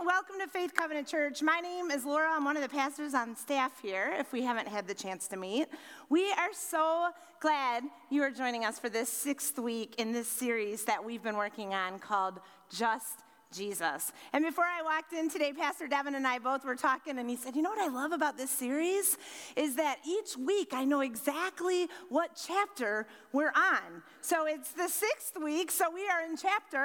Welcome to Faith Covenant Church. My name is Laura. I'm one of the pastors on staff here, if we haven't had the chance to meet. We are so glad you are joining us for this 6th week in this series that we've been working on called Just Jesus. And before I walked in today, Pastor Devin and I both were talking, and he said, you know what I love about this series is that each week I know exactly what chapter we're on. So it's the 6th week, so we are in chapter...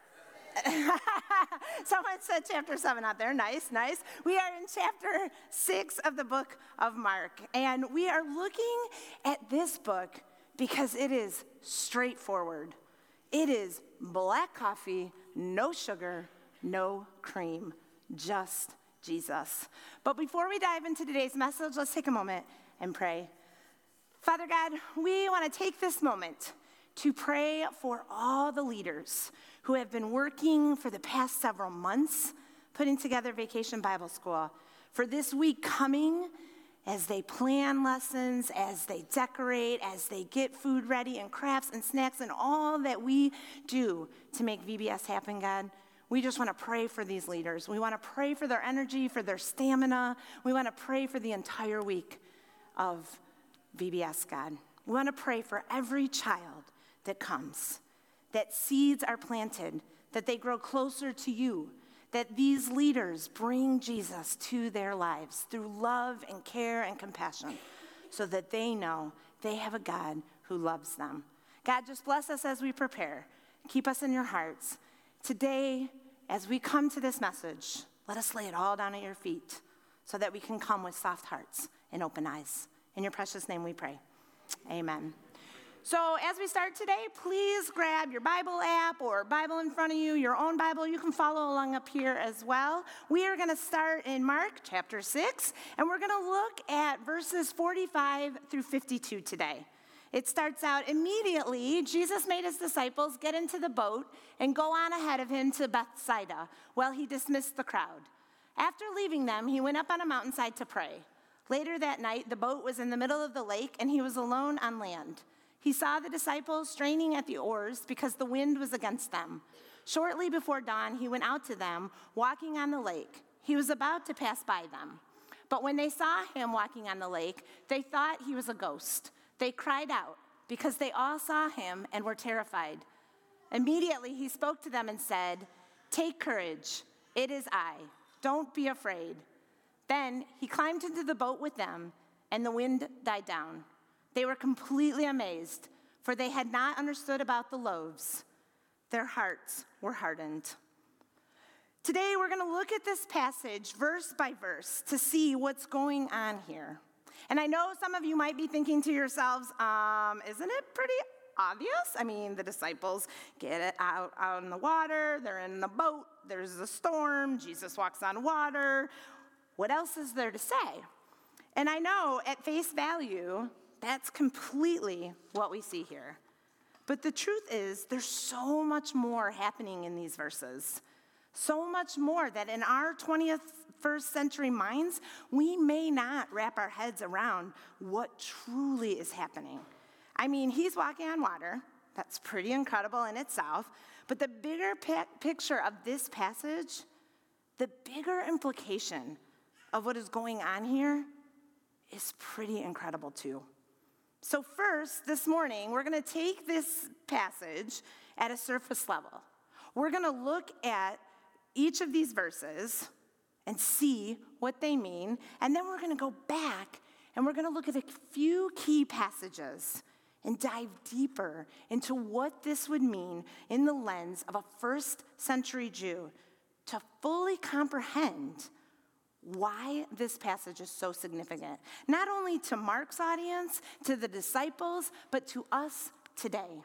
Someone said chapter 7 out there. Nice. We are in chapter 6 of the book of Mark. And we are looking at this book because it is straightforward. It is black coffee, no sugar, no cream, just Jesus. But before we dive into today's message, let's take a moment and pray. Father God, we want to take this moment to pray for all the leaders who have been working for the past several months, putting together Vacation Bible School. For this week coming, as they plan lessons, as they decorate, as they get food ready and crafts and snacks and all that we do to make VBS happen, God, we just want to pray for these leaders. We want to pray for their energy, for their stamina. We want to pray for the entire week of VBS, God. We want to pray for every child that comes, that seeds are planted, that they grow closer to you, that these leaders bring Jesus to their lives through love and care and compassion so that they know they have a God who loves them. God, just bless us as we prepare. Keep us in your hearts. Today, as we come to this message, let us lay it all down at your feet so that we can come with soft hearts and open eyes. In your precious name we pray. Amen. So as we start today, please grab your Bible app or Bible in front of you, your own Bible. You can follow along up here as well. We are going to start in Mark chapter 6, and we're going to look at verses 45 through 52 today. It starts out immediately, Jesus made his disciples get into the boat and go on ahead of him to Bethsaida while he dismissed the crowd. After leaving them, he went up on a mountainside to pray. Later that night, the boat was in the middle of the lake, and he was alone on land. He saw the disciples straining at the oars because the wind was against them. Shortly before dawn, he went out to them, walking on the lake. He was about to pass by them. But when they saw him walking on the lake, they thought he was a ghost. They cried out because they all saw him and were terrified. Immediately, he spoke to them and said, "Take courage, it is I. Don't be afraid." Then he climbed into the boat with them, and the wind died down. They were completely amazed, for they had not understood about the loaves. Their hearts were hardened. Today, we're going to look at this passage verse by verse to see what's going on here. And I know some of you might be thinking to yourselves, isn't it pretty obvious? I mean, the disciples get it out on the water, they're in the boat, there's a storm, Jesus walks on water. What else is there to say? And I know at face value, that's completely what we see here. But the truth is, there's so much more happening in these verses. So much more that in our 21st century minds, we may not wrap our heads around what truly is happening. I mean, he's walking on water. That's pretty incredible in itself. But the bigger picture of this passage, the bigger implication of what is going on here is pretty incredible too. So first, this morning, we're going to take this passage at a surface level. We're going to look at each of these verses and see what they mean, and then we're going to go back and we're going to look at a few key passages and dive deeper into what this would mean in the lens of a first century Jew to fully comprehend why this passage is so significant, not only to Mark's audience, to the disciples, but to us today.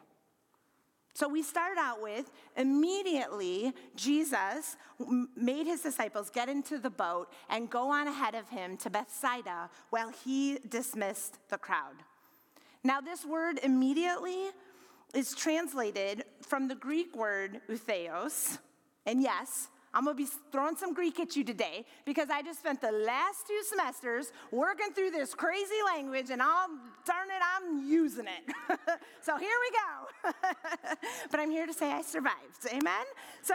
So we start out with, immediately, Jesus made his disciples get into the boat and go on ahead of him to Bethsaida while he dismissed the crowd. Now this word immediately is translated from the Greek word outheos, and yes, I'm going to be throwing some Greek at you today because I just spent the last 2 semesters working through this crazy language, and I'm using it. So here we go. But I'm here to say I survived. Amen? So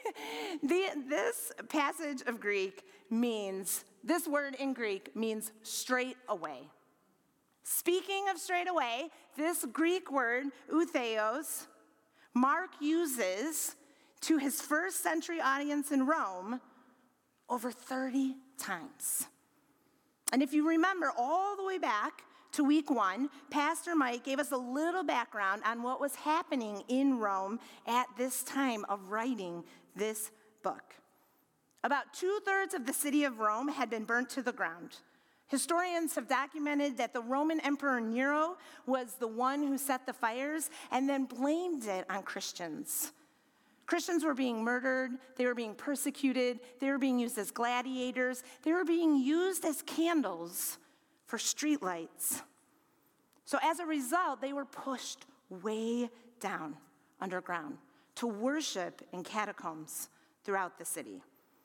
this passage of Greek means, this word in Greek means straight away. Speaking of straight away, this Greek word, outheos, Mark uses to his first century audience in Rome over 30 times. And if you remember all the way back to week 1, Pastor Mike gave us a little background on what was happening in Rome at this time of writing this book. About 2/3 of the city of Rome had been burnt to the ground. Historians have documented that the Roman Emperor Nero was the one who set the fires and then blamed it on Christians. Christians were being murdered, they were being persecuted, they were being used as gladiators, they were being used as candles for streetlights. So as a result, they were pushed way down underground to worship in catacombs throughout the city.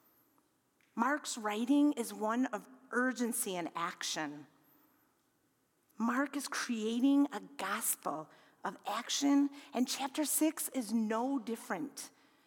Mark's writing is one of urgency and action. Mark is creating a gospel of action, and chapter 6 is no different.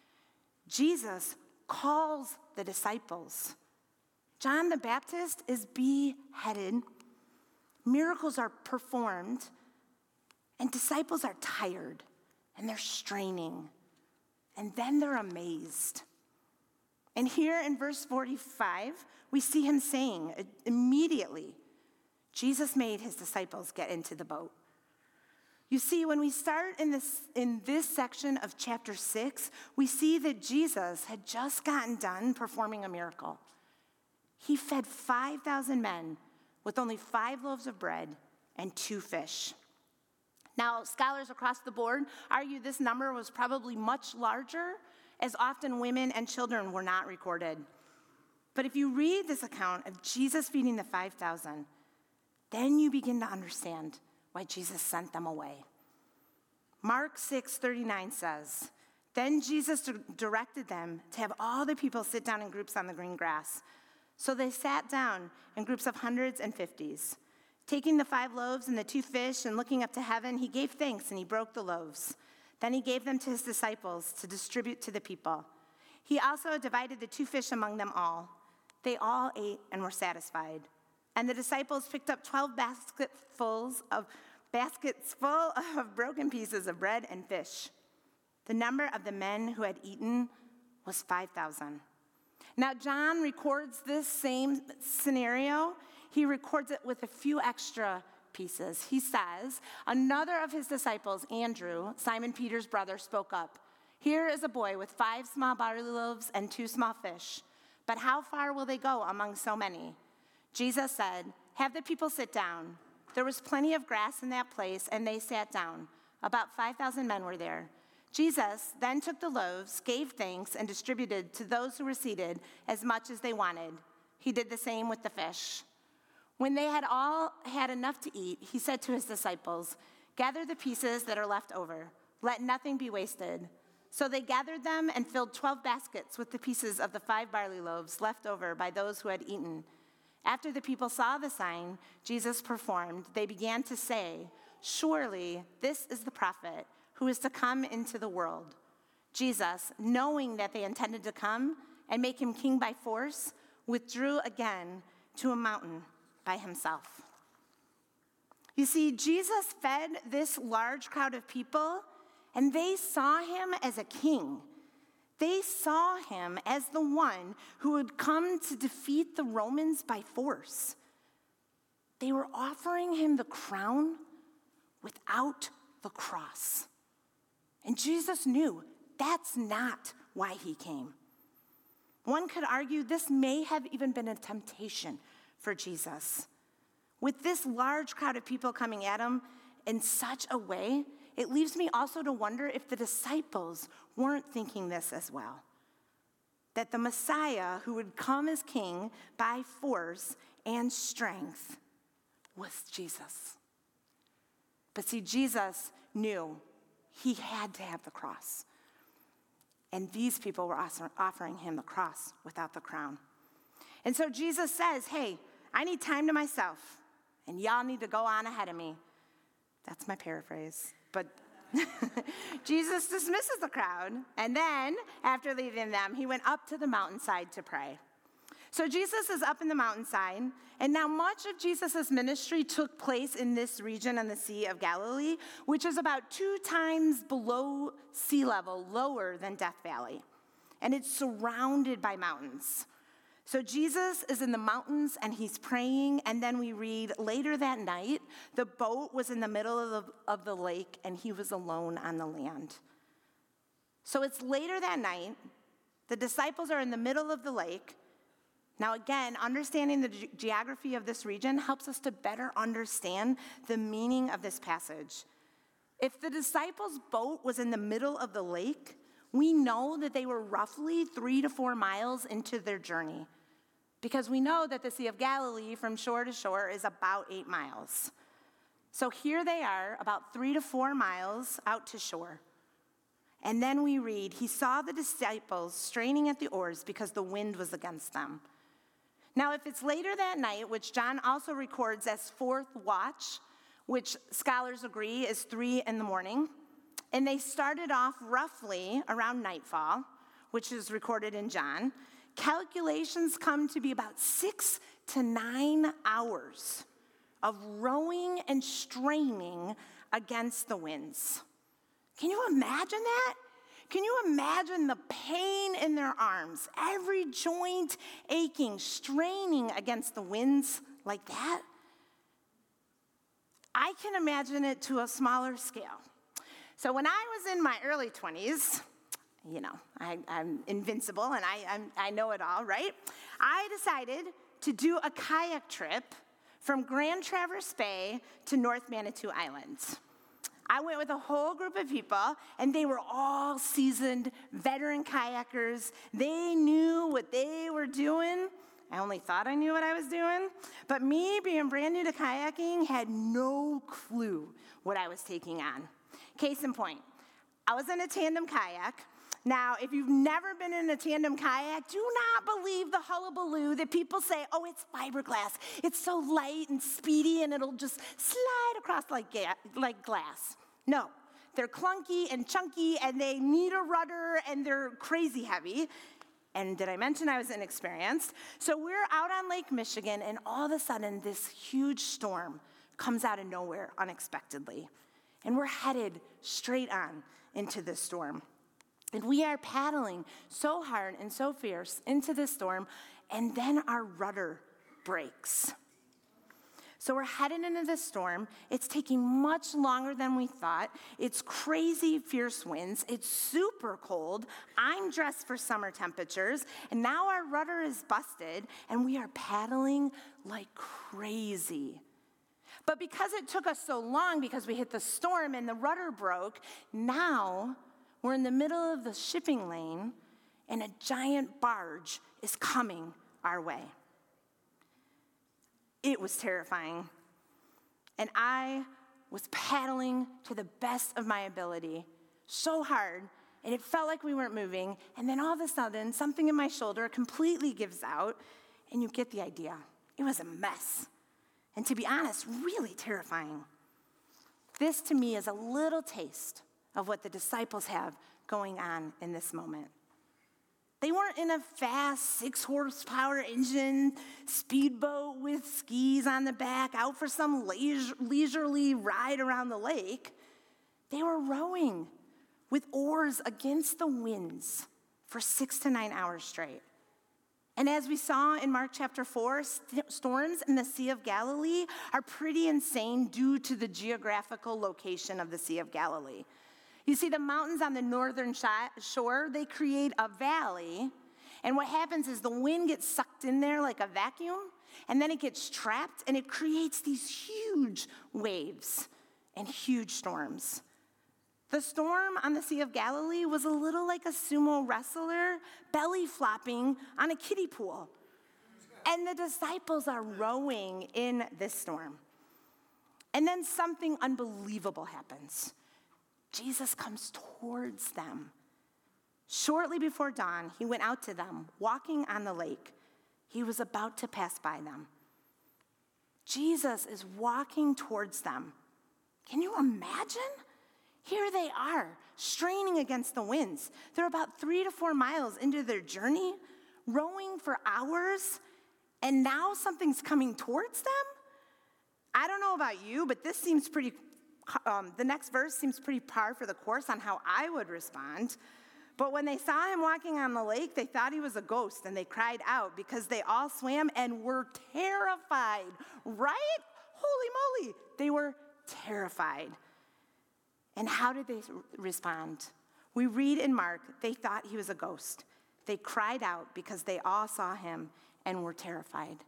Jesus calls the disciples. John the Baptist is beheaded, miracles are performed, and disciples are tired, and they're straining, and then they're amazed. And here in verse 45, we see him saying immediately, Jesus made his disciples get into the boat. You see, when we start in this section of chapter 6, we see that Jesus had just gotten done performing a miracle. He fed 5,000 men with only 5 loaves of bread and 2 fish. Now, scholars across the board argue this number was probably much larger, as often women and children were not recorded. But if you read this account of Jesus feeding the 5,000, then you begin to understand why Jesus sent them away. Mark 6:39 says, "Then Jesus directed them to have all the people sit down in groups on the green grass. So they sat down in groups of hundreds and 50s. Taking the 5 loaves and the 2 fish and looking up to heaven, he gave thanks and he broke the loaves. Then he gave them to his disciples to distribute to the people. He also divided the 2 fish among them all. They all ate and were satisfied. And the disciples picked up 12 baskets full of broken pieces of bread and fish. The number of the men who had eaten was 5,000. Now, John records this same scenario. He records it with a few extra pieces. He says, another of his disciples, Andrew, Simon Peter's brother, spoke up. Here is a boy with 5 small barley loaves and 2 small fish. But how far will they go among so many? Jesus said, have the people sit down. There was plenty of grass in that place, and they sat down. About 5,000 men were there. Jesus then took the loaves, gave thanks, and distributed to those who were seated as much as they wanted. He did the same with the fish. When they had all had enough to eat, he said to his disciples, gather the pieces that are left over. Let nothing be wasted. So they gathered them and filled 12 baskets with the pieces of the 5 barley loaves left over by those who had eaten. After the people saw the sign Jesus performed, they began to say, surely this is the prophet who is to come into the world. Jesus, knowing that they intended to come and make him king by force, withdrew again to a mountain by himself. You see, Jesus fed this large crowd of people, and they saw him as a king. They saw him as the one who would come to defeat the Romans by force. They were offering him the crown without the cross. And Jesus knew that's not why he came. One could argue this may have even been a temptation for Jesus. With this large crowd of people coming at him in such a way, it leaves me also to wonder if the disciples weren't thinking this as well. That the Messiah who would come as king by force and strength was Jesus. But see, Jesus knew he had to have the cross. And these people were offering him the cross without the crown. And so Jesus says, hey, I need time to myself, and y'all need to go on ahead of me. That's my paraphrase. But Jesus dismisses the crowd, and then, after leaving them, he went up to the mountainside to pray. So Jesus is up in the mountainside, and now much of Jesus' ministry took place in this region on the Sea of Galilee, which is about 2 times below sea level, lower than Death Valley. And it's surrounded by mountains. So Jesus is in the mountains, and he's praying, and then we read, later that night, the boat was in the middle of the lake, and he was alone on the land. So it's later that night, the disciples are in the middle of the lake. Now again, understanding the geography of this region helps us to better understand the meaning of this passage. If the disciples' boat was in the middle of the lake, we know that they were roughly 3 to 4 miles into their journey, because we know that the Sea of Galilee from shore to shore is about 8 miles. So here they are, about 3 to 4 miles out to shore. And then we read, he saw the disciples straining at the oars because the wind was against them. Now, if it's later that night, which John also records as 4th watch, which scholars agree is 3 in the morning, and they started off roughly around nightfall, which is recorded in John, calculations come to be about 6 to 9 hours of rowing and straining against the winds. Can you imagine that? Can you imagine the pain in their arms, every joint aching, straining against the winds like that? I can imagine it to a smaller scale. So when I was in my early 20s, you know, I'm invincible and I know it all, right? I decided to do a kayak trip from Grand Traverse Bay to North Manitou Island. I went with a whole group of people, and they were all seasoned veteran kayakers. They knew what they were doing. I only thought I knew what I was doing. But me, being brand new to kayaking, had no clue what I was taking on. Case in point, I was in a tandem kayak. Now, if you've never been in a tandem kayak, do not believe the hullabaloo that people say, oh, it's fiberglass. It's so light and speedy, and it'll just slide across like glass. No, they're clunky and chunky, and they need a rudder, and they're crazy heavy. And did I mention I was inexperienced? So we're out on Lake Michigan, and all of a sudden, this huge storm comes out of nowhere unexpectedly. And we're headed straight on into this storm. And we are paddling so hard and so fierce into this storm, and then our rudder breaks. So we're heading into this storm. It's taking much longer than we thought. It's crazy fierce winds. It's super cold. I'm dressed for summer temperatures, and now our rudder is busted, and we are paddling like crazy. But because it took us so long, because we hit the storm and the rudder broke, now we're in the middle of the shipping lane, and a giant barge is coming our way. It was terrifying. And I was paddling to the best of my ability, so hard, and it felt like we weren't moving. And then all of a sudden, something in my shoulder completely gives out, and you get the idea. It was a mess. And to be honest, really terrifying. This, to me, is a little taste of what the disciples have going on in this moment. They weren't in a fast 6-horsepower engine speedboat with skis on the back out for some leisurely ride around the lake. They were rowing with oars against the winds for 6 to 9 hours straight. And as we saw in Mark chapter 4, storms in the Sea of Galilee are pretty insane due to the geographical location of the Sea of Galilee. You see, the mountains on the northern shore, they create a valley, and what happens is the wind gets sucked in there like a vacuum, and then it gets trapped, and it creates these huge waves and huge storms. The storm on the Sea of Galilee was a little like a sumo wrestler belly flopping on a kiddie pool. And the disciples are rowing in this storm. And then something unbelievable happens. Jesus comes towards them. Shortly before dawn, he went out to them, walking on the lake. He was about to pass by them. Jesus is walking towards them. Can you imagine? Here they are, straining against the winds. They're about 3 to 4 miles into their journey, rowing for hours, and now something's coming towards them? I don't know about you, but this seems pretty, the next verse seems pretty par for the course on how I would respond. But when they saw him walking on the lake, they thought he was a ghost, and they cried out because they all swam and were terrified, right? Holy moly, they were terrified. And how did they respond? We read in Mark, they thought he was a ghost. They cried out because they all saw him and were terrified.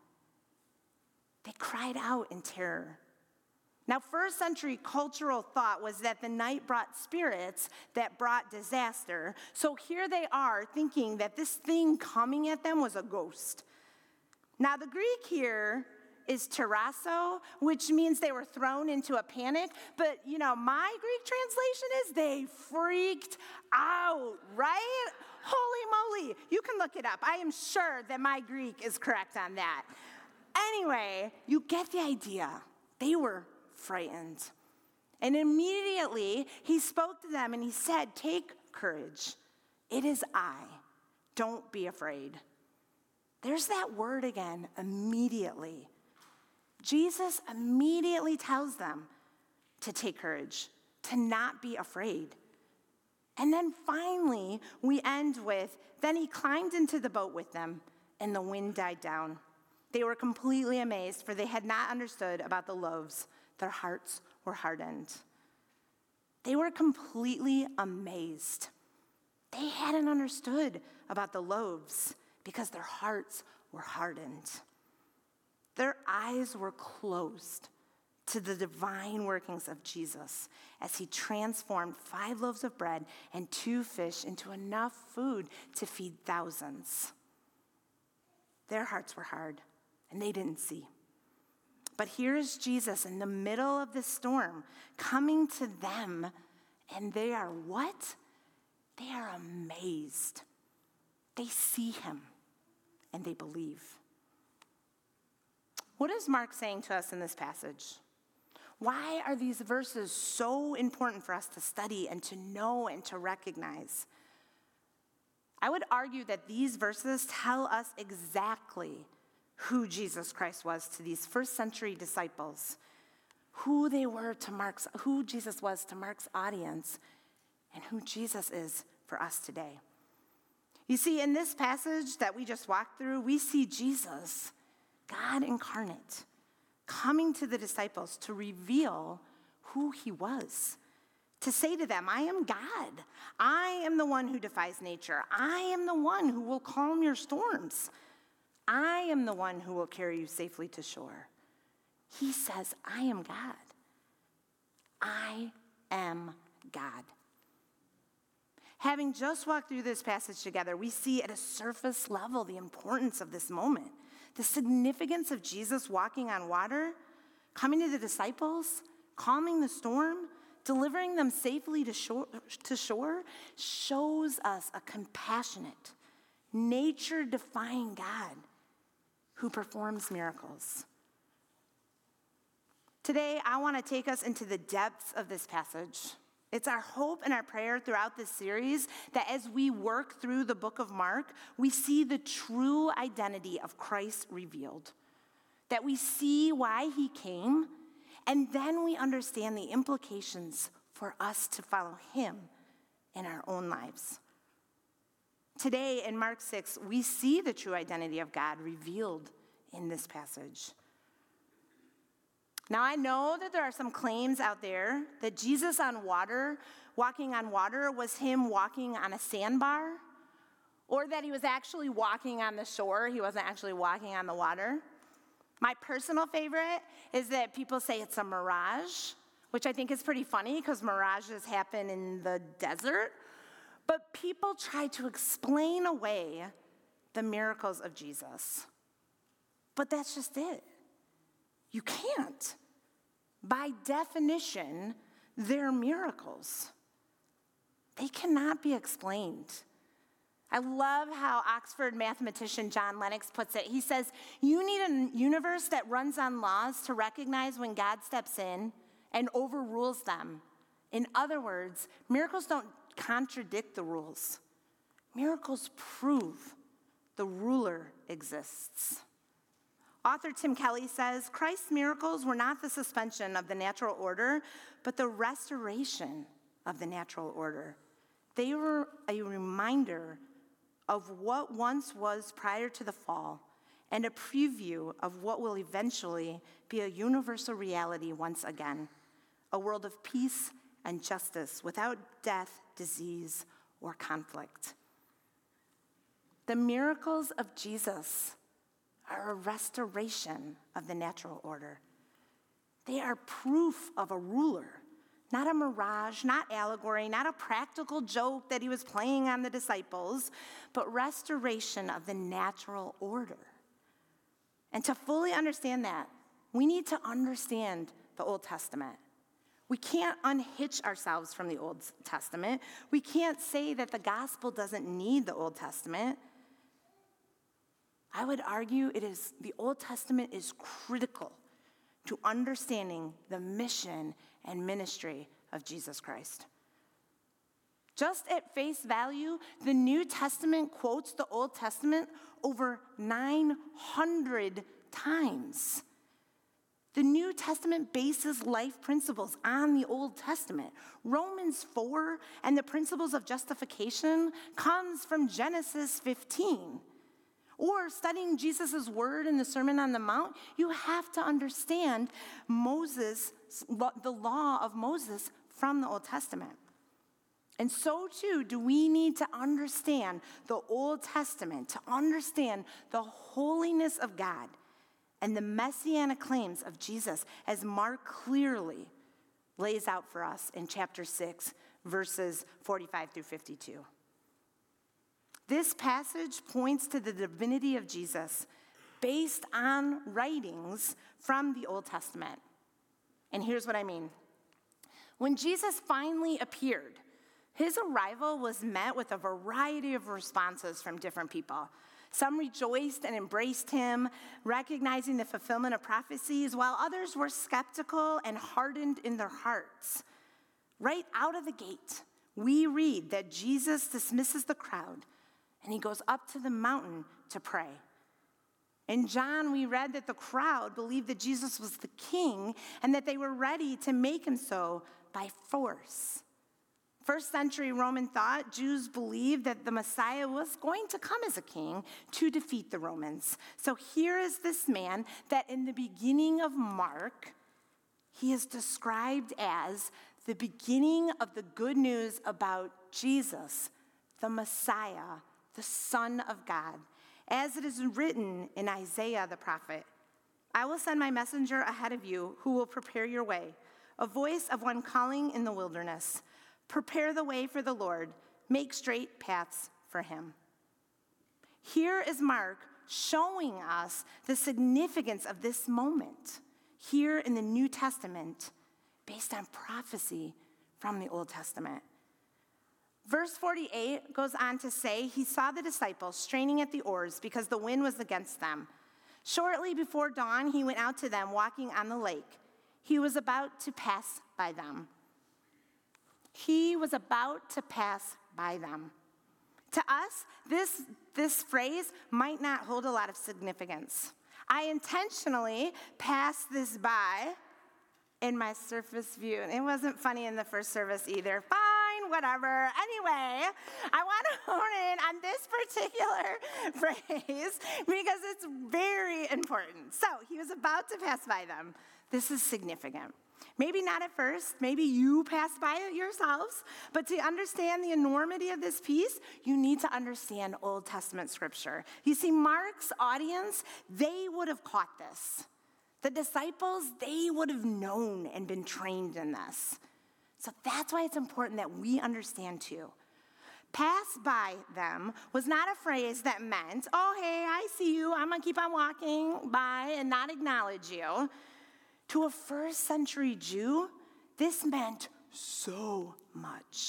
They cried out in terror. Now, first century cultural thought was that the night brought spirits that brought disaster. So here they are thinking that this thing coming at them was a ghost. Now, the Greek here is terrasso, which means they were thrown into a panic. But, my Greek translation is they freaked out, right? Holy moly. You can look it up. I am sure that my Greek is correct on that. Anyway, you get the idea. They were frightened. And immediately he spoke to them and he said, "Take courage. It is I. Don't be afraid." There's that word again, immediately. Jesus immediately tells them to take courage, to not be afraid. And then finally, we end with, then he climbed into the boat with them, and the wind died down. They were completely amazed, for they had not understood about the loaves. Their hearts were hardened. They were completely amazed. They hadn't understood about the loaves because their hearts were hardened. Their eyes were closed to the divine workings of Jesus as he transformed 5 loaves of bread and 2 fish into enough food to feed thousands. Their hearts were hard, and they didn't see. But here is Jesus in the middle of this storm, coming to them, and they are what? They are amazed. They see him, and they believe. What is Mark saying to us in this passage? Why are these verses so important for us to study and to know and to recognize? I would argue that these verses tell us exactly who Jesus Christ was to these first century disciples, who Jesus was to Mark's audience, and who Jesus is for us today. You see, in this passage that we just walked through, we see Jesus, God incarnate, coming to the disciples to reveal who he was, to say to them, I am God. I am the one who defies nature. I am the one who will calm your storms. I am the one who will carry you safely to shore. He says, I am God. I am God. Having just walked through this passage together, we see at a surface level the importance of this moment, the significance of Jesus walking on water, coming to the disciples, calming the storm, delivering them safely to shore, shows us a compassionate, nature-defying God who performs miracles. Today, I want to take us into the depths of this passage. It's our hope and our prayer throughout this series that as we work through the book of Mark, we see the true identity of Christ revealed, that we see why he came, and then we understand the implications for us to follow him in our own lives. Today, in Mark 6, we see the true identity of God revealed in this passage. Now, I know that there are some claims out there that Jesus walking on water, was him walking on a sandbar, or that he was actually walking on the shore. He wasn't actually walking on the water. My personal favorite is that people say it's a mirage, which I think is pretty funny because mirages happen in the desert. But people try to explain away the miracles of Jesus. But that's just it. You can't. By definition, they're miracles. They cannot be explained. I love how Oxford mathematician John Lennox puts it. He says, you need a universe that runs on laws to recognize when God steps in and overrules them. In other words, miracles don't contradict the rules. Miracles prove the ruler exists. Author Tim Kelly says, Christ's miracles were not the suspension of the natural order, but the restoration of the natural order. They were a reminder of what once was prior to the fall, and a preview of what will eventually be a universal reality once again, a world of peace and justice without death, disease, or conflict. The miracles of Jesus are a restoration of the natural order. They are proof of a ruler, not a mirage, not allegory, not a practical joke that he was playing on the disciples, but restoration of the natural order. And to fully understand that, we need to understand the Old Testament. We can't unhitch ourselves from the Old Testament. We can't say that the gospel doesn't need the Old Testament. I would argue the Old Testament is critical to understanding the mission and ministry of Jesus Christ. Just at face value, the New Testament quotes the Old Testament over 900 times. The New Testament bases life principles on the Old Testament. Romans 4 and the principles of justification comes from Genesis 15. Or studying Jesus' word in the Sermon on the Mount, you have to understand the law of Moses from the Old Testament. And so too do we need to understand the Old Testament, to understand the holiness of God and the messianic claims of Jesus, as Mark clearly lays out for us in chapter 6, verses 45 through 52. This passage points to the divinity of Jesus based on writings from the Old Testament. And here's what I mean. When Jesus finally appeared, his arrival was met with a variety of responses from different people. Some rejoiced and embraced him, recognizing the fulfillment of prophecies, while others were skeptical and hardened in their hearts. Right out of the gate, we read that Jesus dismisses the crowd and he goes up to the mountain to pray. In John, we read that the crowd believed that Jesus was the king and that they were ready to make him so by force. First century Roman thought, Jews believed that the Messiah was going to come as a king to defeat the Romans. So here is this man that in the beginning of Mark, he is described as the beginning of the good news about Jesus, the Messiah, the Son of God. As it is written in Isaiah the prophet, I will send my messenger ahead of you who will prepare your way, a voice of one calling in the wilderness. Prepare the way for the Lord, make straight paths for him. Here is Mark showing us the significance of this moment here in the New Testament based on prophecy from the Old Testament. Verse 48 goes on to say, he saw the disciples straining at the oars because the wind was against them. Shortly before dawn, he went out to them walking on the lake. He was about to pass by them. He was about to pass by them. To us, this phrase might not hold a lot of significance. I intentionally passed this by in my surface view, and it wasn't funny in the first service either. Fine, whatever. Anyway, I want to hone in on this particular phrase because it's very important. So he was about to pass by them. This is significant. Maybe not at first, maybe you passed by it yourselves, but to understand the enormity of this piece, you need to understand Old Testament scripture. You see, Mark's audience, they would have caught this. The disciples, they would have known and been trained in this. So that's why it's important that we understand too. Pass by them was not a phrase that meant, oh, hey, I see you, I'm going to keep on walking by and not acknowledge you. To a first century Jew, this meant so much.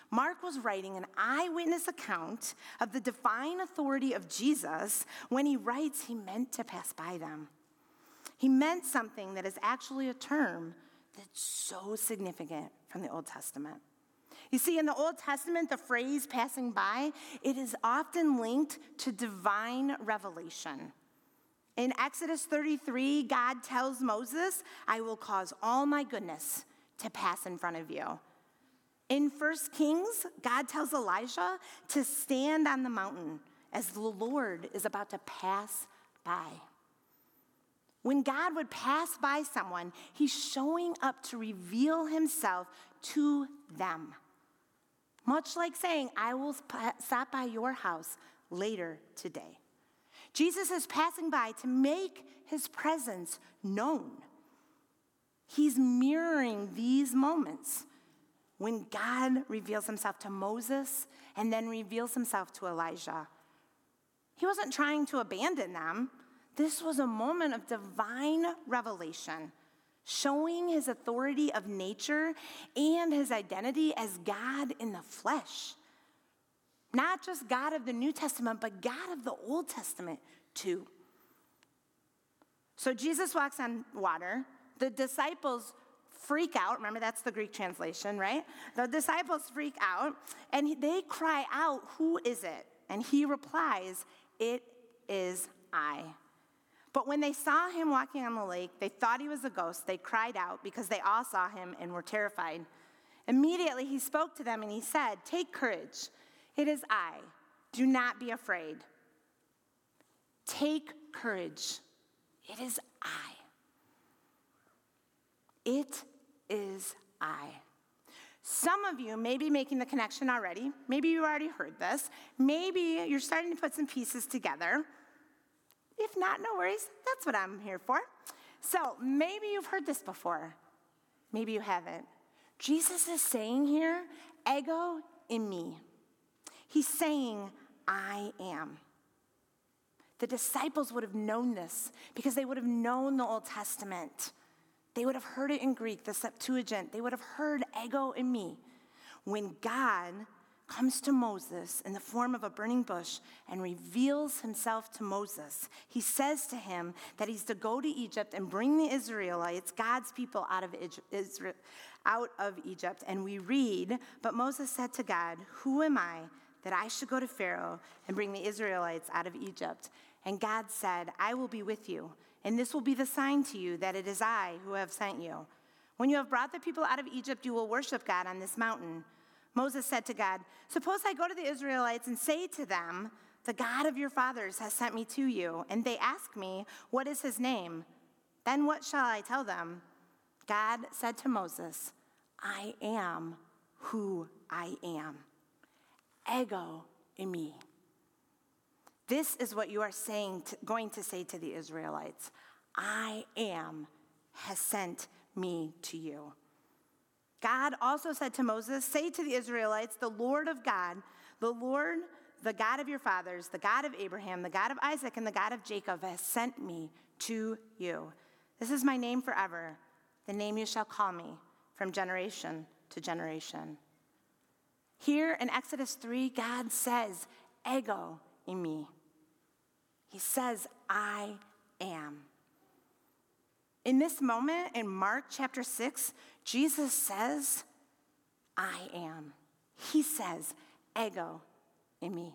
Mark was writing an eyewitness account of the divine authority of Jesus. When he writes, he meant to pass by them. He meant something that is actually a term that's so significant from the Old Testament. You see, in the Old Testament, the phrase passing by, it is often linked to divine revelation. In Exodus 33, God tells Moses, I will cause all my goodness to pass in front of you. In 1 Kings, God tells Elijah to stand on the mountain as the Lord is about to pass by. When God would pass by someone, he's showing up to reveal himself to them. Much like saying, I will stop by your house later today. Jesus is passing by to make his presence known. He's mirroring these moments when God reveals himself to Moses and then reveals himself to Elijah. He wasn't trying to abandon them. This was a moment of divine revelation, showing his authority of nature and his identity as God in the flesh. Not just God of the New Testament, but God of the Old Testament too. So Jesus walks on water. The disciples freak out. Remember, that's the Greek translation, right? The disciples freak out, and they cry out, who is it? And he replies, it is I. But when they saw him walking on the lake, they thought he was a ghost. They cried out because they all saw him and were terrified. Immediately he spoke to them and he said, take courage. It is I. Do not be afraid. Take courage. It is I. It is I. Some of you may be making the connection already. Maybe you already heard this. Maybe you're starting to put some pieces together. If not, no worries. That's what I'm here for. So maybe you've heard this before. Maybe you haven't. Jesus is saying here, ego in me. He's saying, I am. The disciples would have known this because they would have known the Old Testament. They would have heard it in Greek, the Septuagint. They would have heard ego in me. When God comes to Moses in the form of a burning bush and reveals himself to Moses, he says to him that he's to go to Egypt and bring the Israelites, God's people, out of Egypt. And we read, but Moses said to God, who am I that I should go to Pharaoh and bring the Israelites out of Egypt? And God said, I will be with you, and this will be the sign to you that it is I who have sent you. When you have brought the people out of Egypt, you will worship God on this mountain. Moses said to God, suppose I go to the Israelites and say to them, the God of your fathers has sent me to you, and they ask me, what is his name? Then what shall I tell them? God said to Moses, I am who I am. Ego in me. This is what you are going to say to the Israelites. I am has sent me to you. God also said to Moses, say to the Israelites, the Lord of God, the Lord, the God of your fathers, the God of Abraham, the God of Isaac, and the God of Jacob has sent me to you. This is my name forever, the name you shall call me from generation to generation. Here in Exodus 3, God says, ego in me. He says, I am. In this moment, in Mark chapter 6, Jesus says, I am. He says, ego in me.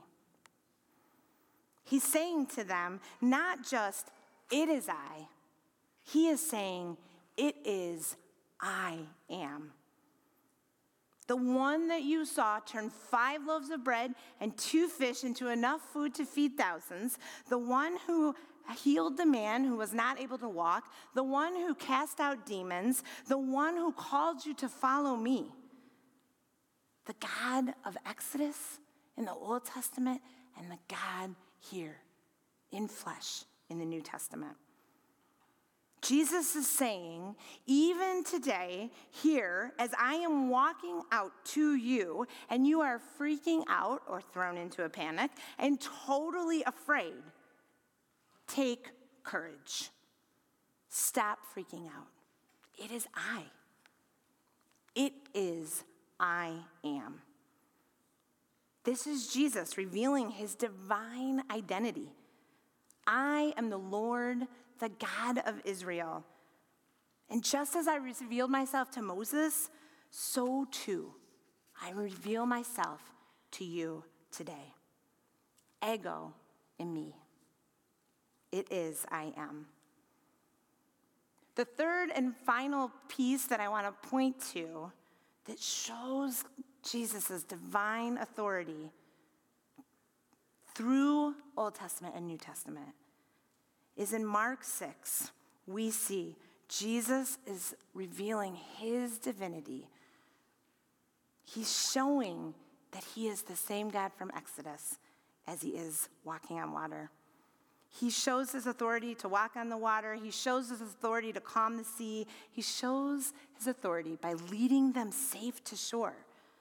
He's saying to them, not just, it is I. He is saying, it is I am. The one that you saw turn 5 loaves of bread and 2 fish into enough food to feed thousands, the one who healed the man who was not able to walk, the one who cast out demons, the one who called you to follow me. The God of Exodus in the Old Testament and the God here in flesh in the New Testament. Jesus is saying, even today, here, as I am walking out to you, and you are freaking out or thrown into a panic and totally afraid, take courage. Stop freaking out. It is I. It is I am. This is Jesus revealing his divine identity. I am the Lord, the God of Israel. And just as I revealed myself to Moses, so too I reveal myself to you today. Ego in me. It is I am. The third and final piece that I want to point to that shows Jesus' divine authority through Old Testament and New Testament is in Mark 6. We see Jesus is revealing his divinity. He's showing that he is the same God from Exodus as he is walking on water. He shows his authority to walk on the water. He shows his authority to calm the sea. He shows his authority by leading them safe to shore.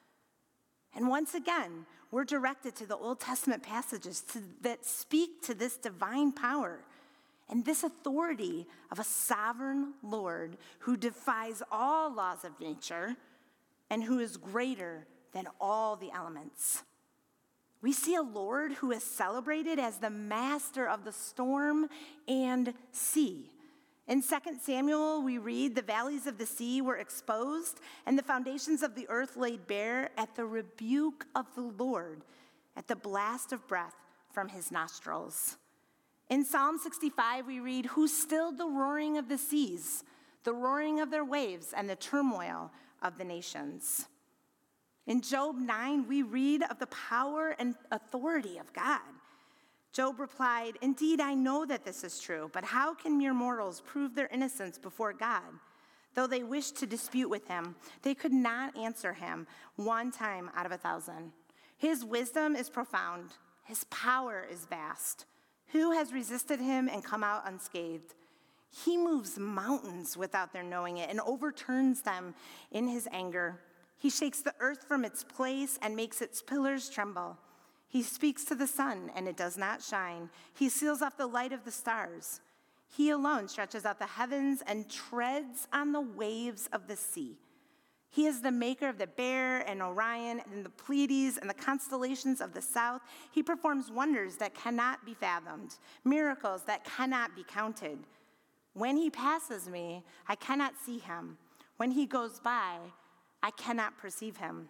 And once again, we're directed to the Old Testament passages that speak to this divine power and this authority of a sovereign Lord who defies all laws of nature and who is greater than all the elements. We see a Lord who is celebrated as the master of the storm and sea. In 2 Samuel, we read, the valleys of the sea were exposed, and the foundations of the earth laid bare at the rebuke of the Lord, at the blast of breath from his nostrils. In Psalm 65, we read, who stilled the roaring of the seas, the roaring of their waves, and the turmoil of the nations. In Job 9, we read of the power and authority of God. Job replied, indeed, I know that this is true, but how can mere mortals prove their innocence before God? Though they wished to dispute with him, they could not answer him 1 time out of 1,000. His wisdom is profound. His power is vast. Who has resisted him and come out unscathed? He moves mountains without their knowing it and overturns them in his anger. He shakes the earth from its place and makes its pillars tremble. He speaks to the sun, and it does not shine. He seals off the light of the stars. He alone stretches out the heavens and treads on the waves of the sea. He is the maker of the Bear and Orion and the Pleiades and the constellations of the south. He performs wonders that cannot be fathomed, miracles that cannot be counted. When he passes me, I cannot see him. When he goes by, I cannot perceive him.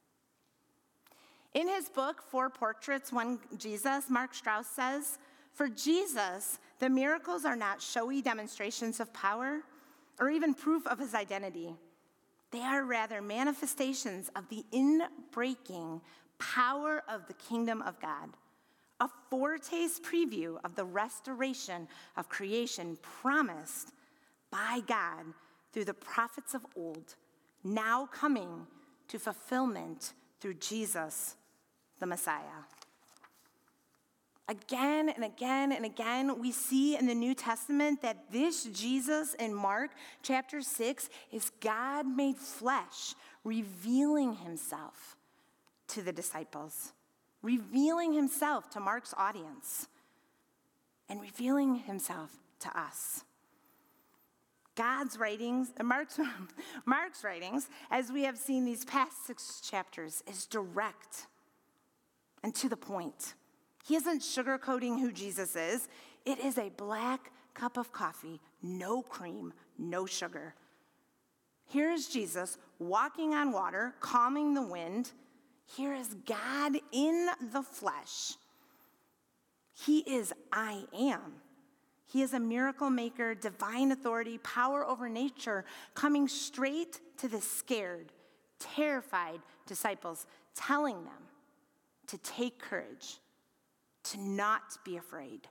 In his book, Four Portraits, One Jesus, Mark Strauss says, for Jesus, the miracles are not showy demonstrations of power or even proof of his identity. They are rather manifestations of the inbreaking power of the kingdom of God, a foretaste preview of the restoration of creation promised by God through the prophets of old, now coming to fulfillment through Jesus, the Messiah. Again and again and again, we see in the New Testament that this Jesus in Mark chapter 6 is God made flesh, revealing himself to the disciples, revealing himself to Mark's audience, and revealing himself to us. God's writings, Mark's writings, as we have seen these past 6 chapters, is direct and to the point. He isn't sugarcoating who Jesus is. It is a black cup of coffee, no cream, no sugar. Here is Jesus walking on water, calming the wind. Here is God in the flesh. He is I am. He is a miracle maker, divine authority, power over nature, coming straight to the scared, terrified disciples, telling them to take courage, to not be afraid.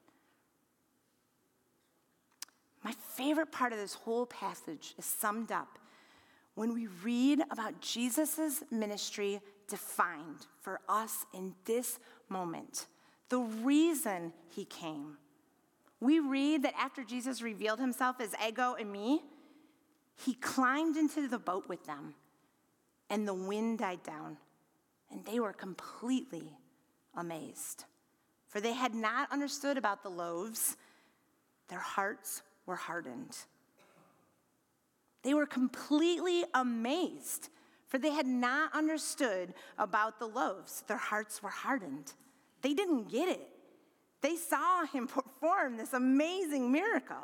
My favorite part of this whole passage is summed up when we read about Jesus' ministry defined for us in this moment, the reason he came. We read that after Jesus revealed himself as Ego and me, he climbed into the boat with them, and the wind died down, and they were completely amazed. For they had not understood about the loaves. Their hearts were hardened. They were completely amazed, for for they had not understood about the loaves. Their hearts were hardened. They didn't get it. They saw him perform this amazing miracle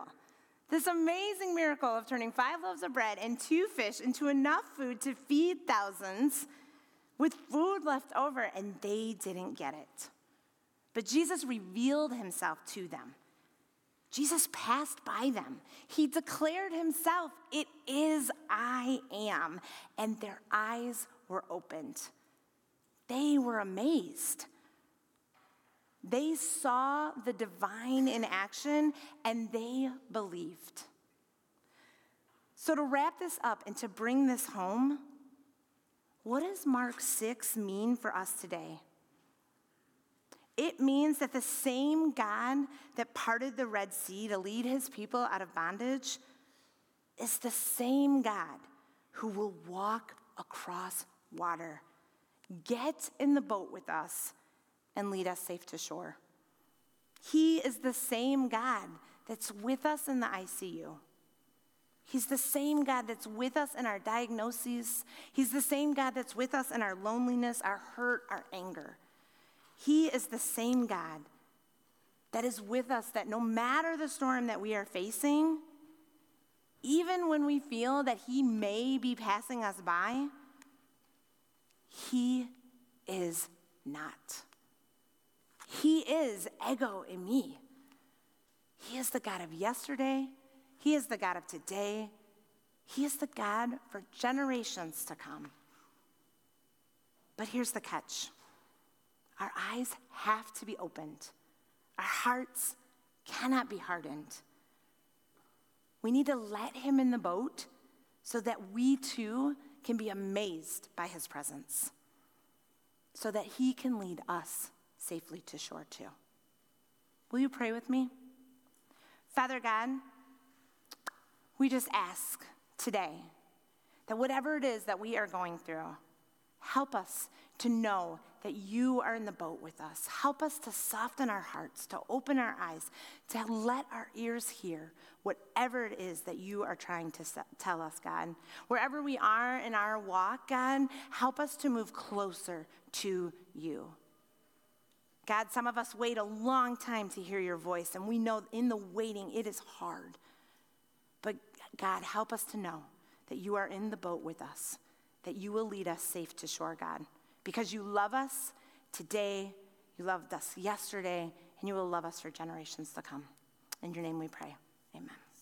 of turning 5 loaves of bread and 2 fish into enough food to feed thousands with food left over, and they didn't get it. But Jesus revealed himself to them. Jesus passed by them. He declared himself, "It is I am," and their eyes were opened. They were amazed. They saw the divine in action, and they believed. So to wrap this up and to bring this home, what does Mark 6 mean for us today? It means that the same God that parted the Red Sea to lead his people out of bondage is the same God who will walk across water, get in the boat with us, and lead us safe to shore. He is the same God that's with us in the ICU. He's the same God that's with us in our diagnoses. He's the same God that's with us in our loneliness, our hurt, our anger. He is the same God that is with us, that no matter the storm that we are facing, even when we feel that he may be passing us by, he is not. He is ego in me. He is the God of yesterday. He is the God of today. He is the God for generations to come. But here's the catch. Our eyes have to be opened. Our hearts cannot be hardened. We need to let him in the boat so that we too can be amazed by his presence, so that he can lead us safely to shore too. Will you pray with me? Father God, we just ask today that whatever it is that we are going through, help us to know that you are in the boat with us. Help us to soften our hearts, to open our eyes, to let our ears hear whatever it is that you are trying to tell us, God. Wherever we are in our walk, God, help us to move closer to you. God, some of us wait a long time to hear your voice, and we know in the waiting it is hard. But God, help us to know that you are in the boat with us, that you will lead us safe to shore, God, because you love us today, you loved us yesterday, and you will love us for generations to come. In your name we pray, amen.